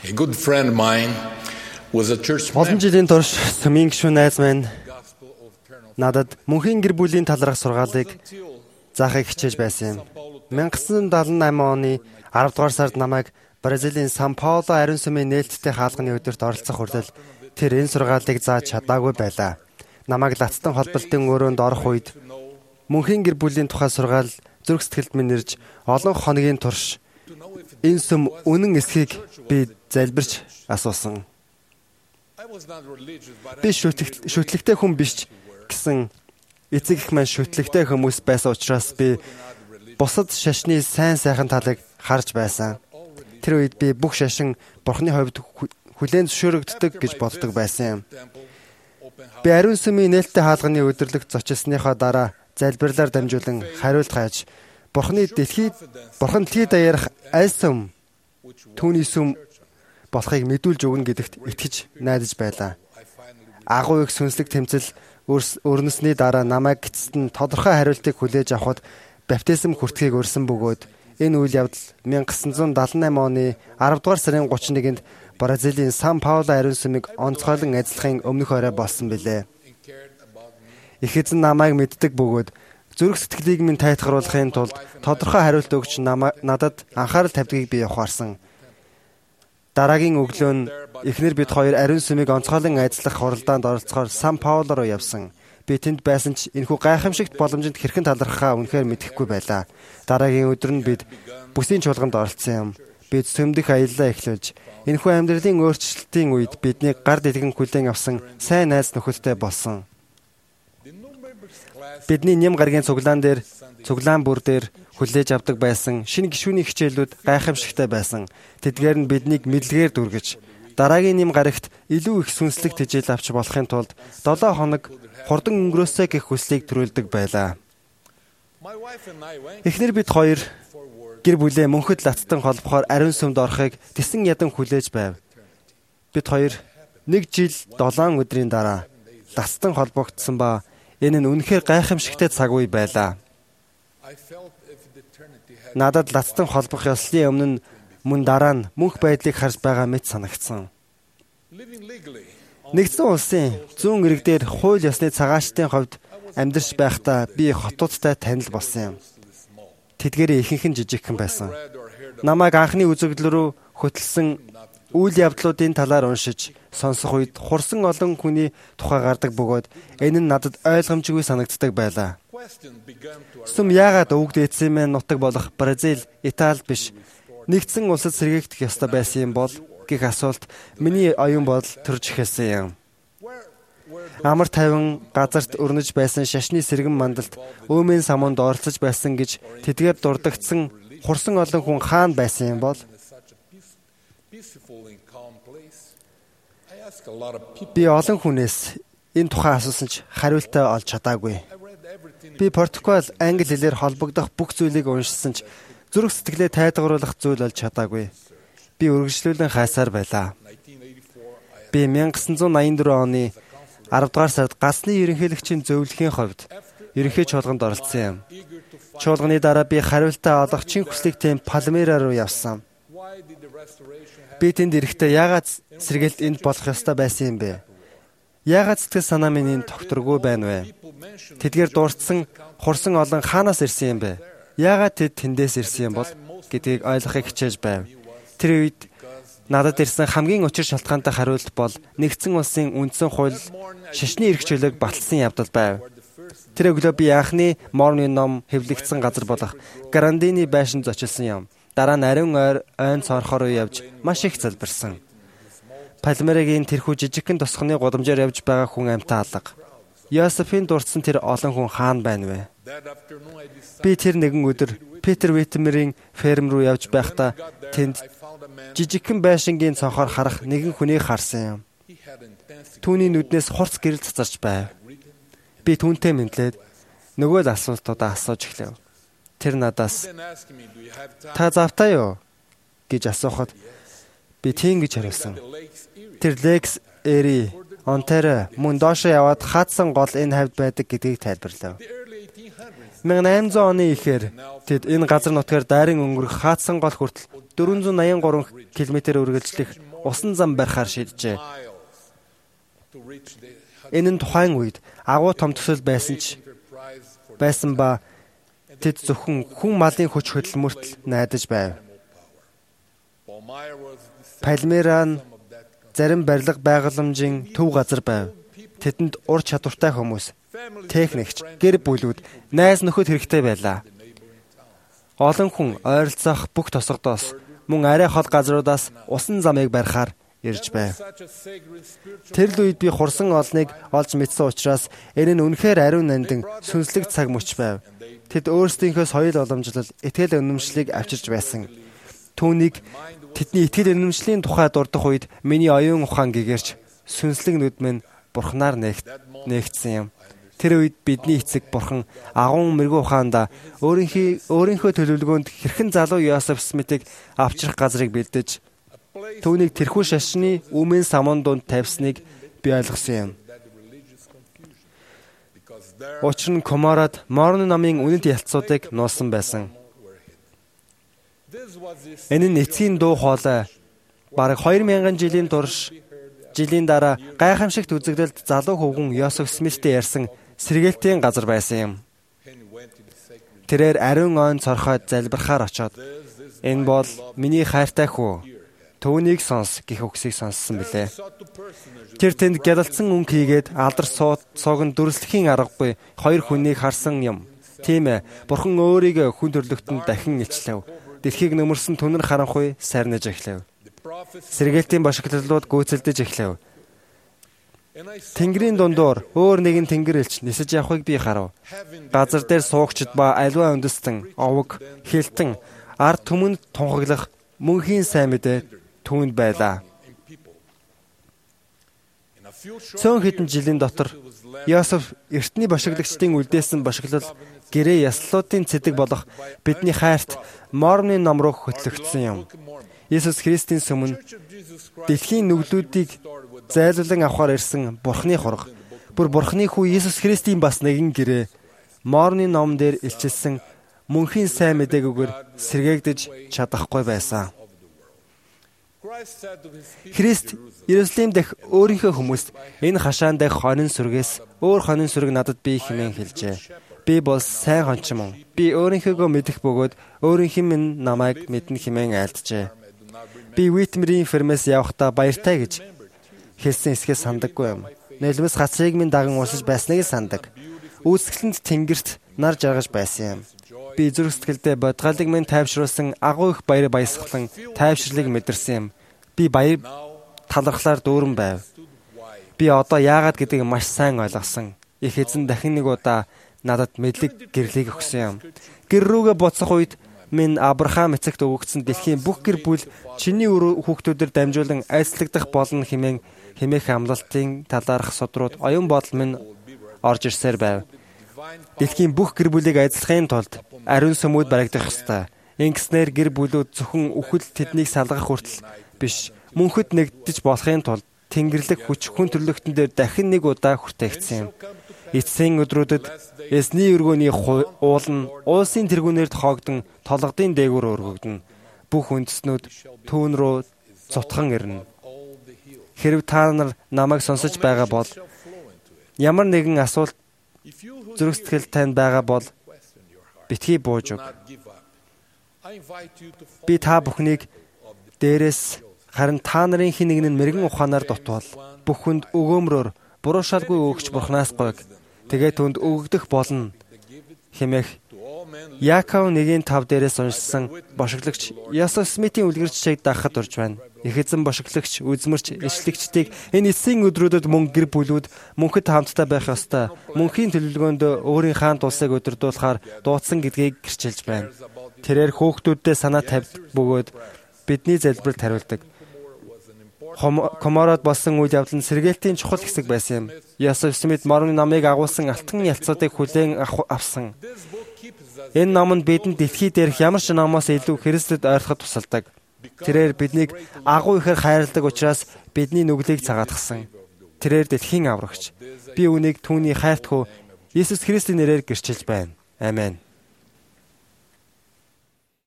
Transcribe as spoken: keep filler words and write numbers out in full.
A good friend of mine was a church Олон жилийн турш Сүмийн гишүүн найз маань надад мөнхийн гэр бүлийн талрах сургаалыг заахыг хичээж байсан юм. 천구백칠십팔 оны арав дугаар сард намайг Бразилийн Сан Пауло ариун сүмийн нээлттэй хаалганы өдөрт оролцох хүртэл тэр энэ сургаалыг зааж чадаагүй байлаа. Намайг лацтан холболтын өрөөнд орох үед мөнхийн гэр бүлийн тухай сургаал зүрх сэтгэлд минь ирж олон хоногийн турш энэ сүм үнэн эсхийг би залбирч асуусан. Би шүтлэгтэй хүн биш гэсэн эцэг их маань шүтлэгтэй хүмүүс байсан учраас би бусад шашны сайн сайхан талыг харж байсан. Тэр үед би бүх шашин Бурхны хувьд хүлээн зөвшөөрөгддөг гэж боддог байсан юм. Би ариун сүмийн нээлттэй хаалганы өдөрлөгт зочилсныхоо дараа залбирлаар дамжуулан хариулт хайж Бурхны дэлхийд Бурхан дэлхийд даяарх аль сүм түүний сүм болохыг мэдүүлж өгнө гэдэгт итгэж найдаж байлаа. Агуу их сүнслэг тэмцэл өрнөсний дараа намайг эцэст нь тодорхой хариултыг хүлээж авахд баптизм хүртхийг өрсөн бөгөөд энэ үйл явдал 천구 седемдесет восемь оны арав дугаар сарын гуравч нэгнд Бразилийн Сан Пауло ариун сүмийг онцгойлон ажиллахын өмнөх орой болсон билээ. Их эзэн намайг мэддэг бөгөөд зүрх сэтгэлийг минь тайтгаруулахын тулд тодорхой хариулт өгч надад анхаарал тавьдгийг би ухаарсан. Дараагийн өглөө нь эхнэр бид хоёр ариун сүмийг онцгойлон ажиллах хуралдаанд оролцохоор Сан Пауло руу явсан. Би тэнд байсан ч энэхүү гайхамшигт боломжинд хэрхэн талархахаа үнэхээр мэдэхгүй байлаа. Дараагийн өдөр нь бид бүсийн чуулганд оролцсон юм. Бид сүмдэх аяллаа эхлүүлж энэхүү амьдралын өөрчлөлтийн үед бидний гар дэлгэн хүлээн авсан сайн найз нөхөдтэй болсон. Бидний нэм гарагийн цуглаан дээр цуглаан бүр дээр хүлээж авдаг байсан шинэ гишүүний хичээлүүд гайхамшигтай байсан. Тэдгээр нь биднийг мэдлэгээр дүргэж дараагийн нэм гарагт илүү их сүнслэг тэжээл авч болохын тулд долоо хоног хурдан өнгөрөөсэй гэх хүслийг төрүүлдэг байлаа. Эхнэр бид хоёр гэр бүлээ мөнхөд лацтан холбохоор ариун сүмд орохыг тэсэн ядан хүлээж байв. Бид хоёр нэг жил долоон өдрийн дараа лацтан холбогдсон ба энэ нь үнэхээр гайхамшигтай цаг үе байлаа. Надад лацтан холбох ёслын өмнө нь мөн дараа нь мөнх байдлыг харж байгаа мэт санагдсан. Нэгдсэн улсын зүүн ирэг дээр хууль ёсны цагаачтын хувьд амьдарч байхдаа би хотуудтай танил болсон юм. Тэдгээрээ ихэнх нь жижигхэн байсан. Намайг анхны үзэгдэл рүү хөтлсөн үйл явдлуудын талаар уншиж сонсох үед хурсан олон хүний тухай гардаг бөгөөд энэ нь надад ойлгомжгүй санагддаг байлаа. Сүм яагаад өвөг дээдсэн мэн нутаг болох Бразил, Итали биш нэгдсэн улсад сэргээгдэх ёстой байсан юм бол гэх асуулт миний оюун бодол төрж эхэлсэн юм. Амар тайван газарт өрнөж байсан шашны сэргэн мандалд өөмийн самунд оролцож байсан гэж тэдгээр дурдгдсан хурсан олон хүн хаана байсан юм бол би олон хүнээс энэ тухай асуусан ч хариултаа олж чадаагүй. Би Португал, англи хэлээр холбогдох бүх зүйлийг уншсан ч зүрх сэтгэлээ тайдгаруулах зүйл олж чадаагүй. Би үргэлжлүүлэн хайсаар байлаа. Би 천구 найман дөрвөн оны арав дугаар сард гацны ерөнхийлөгчийн зөвлөхийн хувьд ерөнхий чуулганд оролцсон юм. Чуулганы дараа би хариултаа олох чин хүслийг тэм Палмейра руу явсан. Би тэнд ирэхдээ яагаад сэргэлт энд болох ёстой байсан юм бэ? Яагаад сэтгэл санаа минь тогтворгүй байна вэ? Тэдгээр дурдсан хурсан олон хаанаас ирсэн юм бэ? Яагаад тэд тэндээс ирсэн юм бол гэдгийг ойлгохыг хичээж байв. Тэр үед надад ирсэн хамгийн учир шалтгаантай хариулт бол нэгдсэн улсын үндсэн хууль шашны эрх чөлөөг баталсан явдал байв. Тэр өглөө би анхны морны ном хэвлэгдсэн газар болох Грандины байшин зочилсон юм. Дараа нь ариун ойр ойн цорхоор явж маш их залбирсан. Палмерагийн тэрхүү жижигхэн тосхны гудамжаар явж байгаа хүн амьтаа алга. Йосефийн дурдсан тэр олон хүн хаана байна вэ? Би тэр нэгэн өдөр Питер Витмерийн ферм руу явж байхдаа тэнд жижигхэн байшингийн цонхоор харах нэгэн хүнийг харсан юм. Түүний нүднээс хурц гэрэл цацарч байв. Би түүнтэй мэдлээд нөгөө л асуултуудаа асууж эхлэв. Тэр надаас "Та завтай юу?" гэж асуухад би тийм гэж хариулсан. Тэр Лекс Эри Онтарио мөн доошоо яваад хаадсан гол энэ хавьд байдаг гэдгийг тайлбарлав. 천구 найман оны ихээр тэд энэ газар нутгаар дайран өнгөрөх хаадсан гол хүртэл дөрвөн зуун найман гурван километр үргэлжлэх усан зам барихаар шийджээ. Энэ нь тухайн үед агуу том төсөл байсан ч байсан ба тэд зөвхөн хүн малын хүч хөдөлмөрт найдаж байв. Палмира нь зарим барилга байгууламжийн төв газар байв. Тэдэнд ур чадвартай хүмүүс, техникч, гэр бүлүүд, найз нөхөд хэрэгтэй байлаа. Олон хүн ойролцоох бүх тосгодоос мөн арай хол газруудаас усан замыг барихаар ирж байв. Тэр л үед би хурсан олныг олж мэдсэн учраас энэ нь үнэхээр ариун нандин сүнслэг цаг мөч байв. Тэд өөрсдийнхөө соёл уламжлал, итгэл үнэмшлийг авчирч байсан. Түүнийг тэдний итгэл үнэмшлийн тухай дурдах үед миний оюун ухаан гэгэрч сүнслэг нүд минь бурхнаар нээгдсэн юм. Тэр үед бидний эцэг бурхан агуун мэрэгүү ухаанда өөрийнхөө өөрийнхөө төлөвлөгөөнд хэрхэн залуу Йосеф Смитийг авчрах газрыг бэлдэж түүнийг тэрхүү шашны үмэн самун донд тавьсныг би ойлгосон юм. Учир нь Коморад Морны намын үнэт ялцуудыг нуусан байсан. Энэ нь эцгийн дуу хоолой бараг хоёр мянган жилийн турш жилийн дараа гайхамшигт үзэгдэлд залуу хөвгүн Йосеф Смиттэй ярьсан сэргээлтийн газар байсан юм. Тэрээр ариун ойн цорхойд залбирахаар очоод энэ бол миний хайртай хүү, түүнийг сонс гэх үгсийг сонссон билээ. Тэр тэнд гялалцсан өнгө хийгээд алдар сууган дүрслэхийн аргагүй хоёр хүнийг харсан юм. Тийм ээ, бурхан өөрийгөө хүн төрлөختөнд дахин илчлэв. Дэлхийг нөмөрсөн түнэр харанхуй сарниж эхлэв. Сэргээлтийн бошигтлууд гүйцэлдэж эхлэв. Тэнгэрийн дундуур өөр нэгэн тэнгэр элч нисэж явахыг би харав. Газар дээр суугчид ба аливаа үндэстэн, овог, хилтэн, ард түмэнд тунхаглах мөнхийн сайн мэдээ түүнд байлаа. Цөөн хэдэн жилийн дотор Йосеф эртний бошиглагчдын үлдээсэн бошиглол гэрээ яслуудын цэдэг болох бидний хайрт Морны ном руу хөтлөгдсөн юм. Иесус Христийн сүмэн дэлхийн нүглүүдийг зайлуулан авахар ирсэн Бурхны хураг. Бүр Бурхны хүү Иесус Христийн бас нэгэн гэрээ Морны ном дээр илчилсэн мөнхийн сайн мэдээгүйгээр сэргээгдэж чадахгүй байсан. Христ Иерусалим дэх өөрийнхөө хүмүүст энэ хашаан дэх хонин сүргээс өөр хонин сүрэг надад бий хэмээн хэлжээ. Би бол сайн хончин мөн. Би өөрийнхөөгөө мэдэх бөгөөд өөрийнх нь намайг мэднэ хэмээн айлджээ. Би Витмерийн фермээс явахдаа баяртай гэж хэлсэн эсхээс сандаггүй юм. Нулимс хацрыг минь даган уусаж байсныг сандаг. Үүсгэлэнд тэнгэрт нар жаргаж байсан юм. Би зүрх сэтгэлдээ бодгалыг минь тайвшруулсан агуу их баяр баясгалан тайвшрлыг мэдэрсэн юм. Би баяр талархлаар дүүрэн байв. Би одоо яагаад гэдгийг маш сайн ойлгосон. Их эзэн дахин нэг удаа надад мэдлэг гэрлийг өгсөн юм. Гэр рүүгээ буцах үед минь Авраам эцэгт өгөгдсөн дэлхийн бүх гэр бүл чиний хүүхдүүдээр дамжуулан айцлагдах болно хэмээн хэмээх амлалтын талаарх судрууд оюун бодол минь орж ирсээр байв. Дэлхийн бүх гэр бүлийг айцлахын тулд ариун сүмүүд барагдах ёстой. Ингэснээр гэр бүлүүд зөвхөн үхэл тэднийг салгах хүртэл биш, мөнхөд нэгдэж болохын тулд тэнгэрлэг хүч хүн төрлөختөн дээр дахин нэг удаа хүртээгдсэн юм. Эцсийн өдрүүдэд эзний өргөөний уул нь уулсын тэргүүнээр тоогдсон толгодын дээгүүр өргөгдөнө. Бүх үндэстнүүд түүн рүү цутхан ирнэ. Хэрв та нар намайг сонсож байгаа бол ямар нэгэн асуулт зүрх сэтгэл танд байгаа бол битгий бууж өг. Би та бүхнийг дээрээс харин та нарын хэн нэг нь мэрэгэн ухаанаар дутвал бүх хүнд өгөөмрөөр буруу шалгүй өгч бурхнаас гойг. Тэгээ түнд өгөгдөх болно хэмээх Яаков нэгэн тав дээрээс уншсан бошиглагч Йосеф Смитийн үлгэрчийг даахад урж байна. Их эзэн бошиглагч, үзмэрч, ишлэгчдийг энэ эцсийн өдрүүдэд мөн гэр бүлүүд мөнхөд хамтдаа байх ёстой. Мөнхийн төлөвлөгөөнд өөрийн хаан тулсыг өдөрдүүлэхээр дуудсан гэдгийг гэрчилж байна. Тэрээр хөөхтүүддээ санаа тавьд бөгөөд бидний залбиралд хариулдаг. Комород болсон үйл явдал нь сэргээлтийн чухал хэсэг байсан юм. Йосеф Смит Морны намыг агуулсан алтан ялцуудыг хүлээн авсан. Энэ ном нь бидэнд дэлхий дээрх ямар ч номоос илүү Христэд ойртоход тусалдаг. Тэрээр биднийг агуу ихээр хайрладаг учраас бидний нүглийг цагаатгсан. Тэрээр дэлхийн аврагч. Би үүнийг түүний хайрт хүү Иесус Христийн нэрээр гэрчилж байна. Амен.